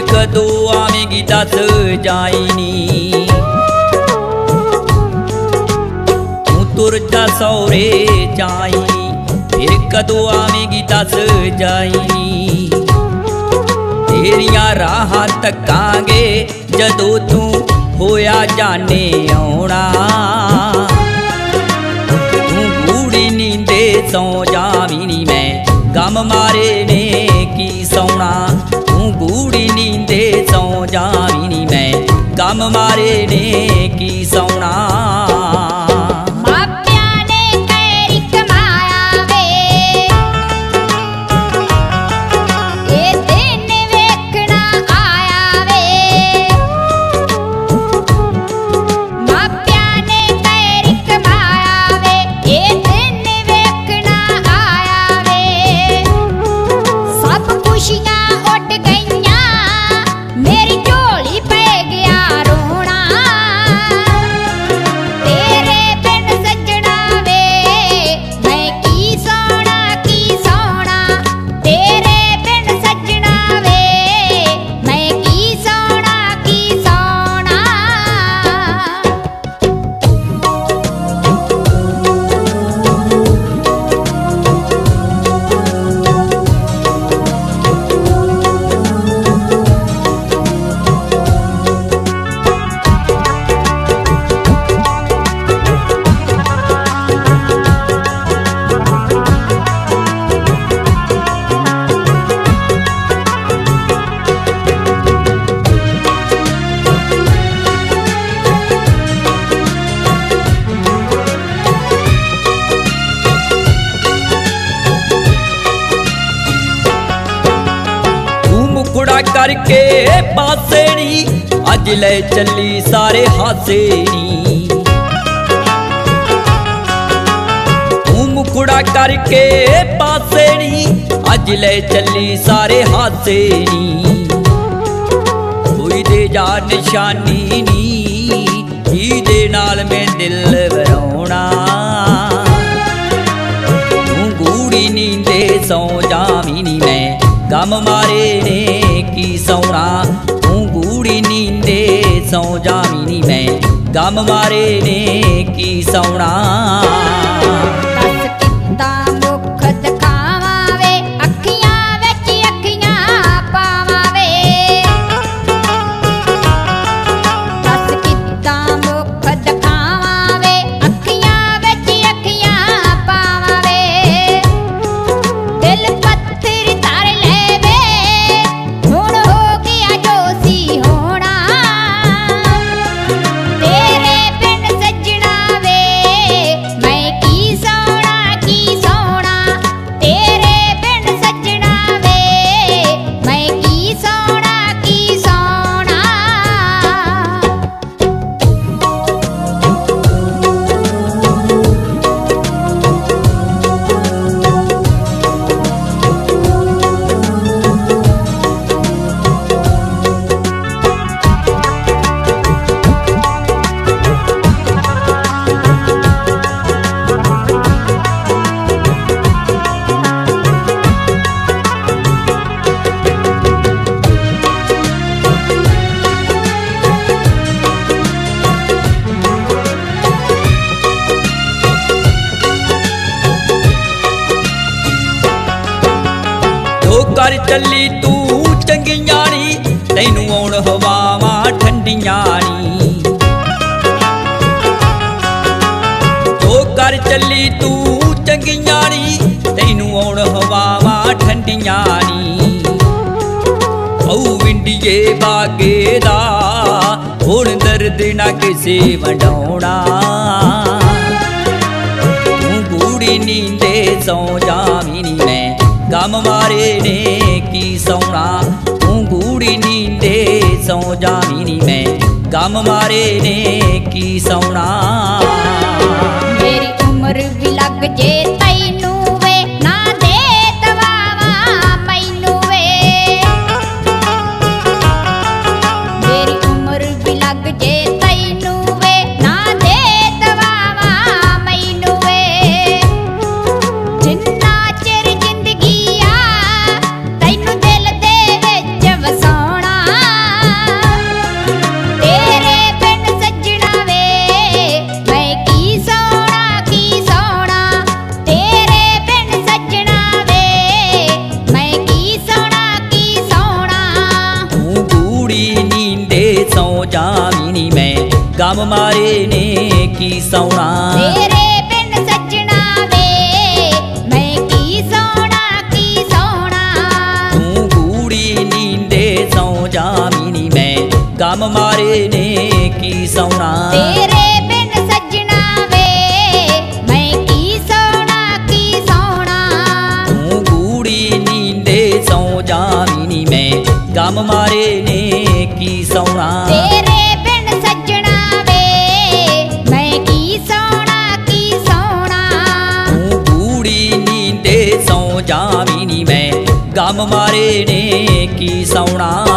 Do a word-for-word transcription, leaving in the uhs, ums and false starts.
कदों आवेंगी दस जाई नी। तू तुर जा सौरे जाई नी, फिर कदों आवेंगी दस जाई नी। तेरियां राहां तकांगे जदों तू होया जाने आउणा। तू गूड़ी नींदे सौ जावी नी, मैं गम मारे ने की सौना। तू गूड़ी नींदे सौ जावी नी, मैं गम मारे ने की सौना। मुखड़ा करके पासे नी, अज ले चली सारे हासे नी। तू मुखड़ा करके पासे नी, अज ले चली सारे हासे नी। कोई दे जा निशानी नी, दे नाल मैं दिल वराउणा। तू गूड़ी नींदे सौ जावी नी, मैं गम मारे ने की सौना। तू गूड़ी नींदे सौ जावी नी, मैं गम मारे ने की सौना। कर चली तू चंगियां नी, तैनू आउण हवावां ठंडियां नी। ओ कर चली तू चंगियां नी, तैनू आउण हवावां ठंडियां नी। औ विंडिए बागे दा हुण दर्द ना किसे वंडाउणा। तू गूड़ी नींदे सौ जावी नी, मैं गम मारे ने की सौना। तू गूड़ी नींदे सौ जावी नी, मैं गम मारे ने की सौना। मेरी उम्र भी लग जे तैनू वे, ना दे दवावा मैनू वे। मेरी उम्र भी लग जे तैनू वे, ना दे दवावा मैनू वे। जिन्ना चिर जिंदगी आ तैनू दिल दे विच वसाउणा। ਸੌ ਜਾਵੀਂ ਨੀ ਮੈਂ ਗਮ ਮਾਰੇ ਨੇ ਕੀ ਸੌਣਾ ਤੇਰੇ ਬਿਨ ਸੱਜਣਾ ਵੇ ਮੈਂ ਕੀ ਸੌਣਾ ਕੀ ਸੌਣਾ ਤੂੰ ਗੂੜੀ ਨੀਂਦੇ ਸੌ ਜਾਵੀਂ ਨੀ ਮੈਂ ਗਮ ਮਾਰੇ ਨੇ ਕੀ ਸੌਣਾ ਤੇਰੇ ਬਿਨ ਸੱਜਣਾ ਵੇ ਮੈਂ ਕੀ ਸੌਣਾ ਕੀ ਸੌਣਾ ਤੂੰ ਗੂੜੀ ਨੀਂਦੇ ਸੌ ਜਾਵੀਂ ਨੀ ਮੈਂ ਗਮ ਮਾਰੇ ਨੇ ਕੀ ਸੌਣਾ ਤੇਰੇ ਬਿਨ ਸੱਜਣਾ ਵੇ ਮੈਂ ਕੀ ਸੌਣਾ ਕੀ ਸੌਣਾ ਤੂੰ ਗੂੜੀ ਨੀਂਦੇ ਸੌ ਜਾਵੀਂ ਨੀ ਮੈਂ ਗਮ ਮਾਰੇ ਨੇ ਕੀ ਸੌਣਾ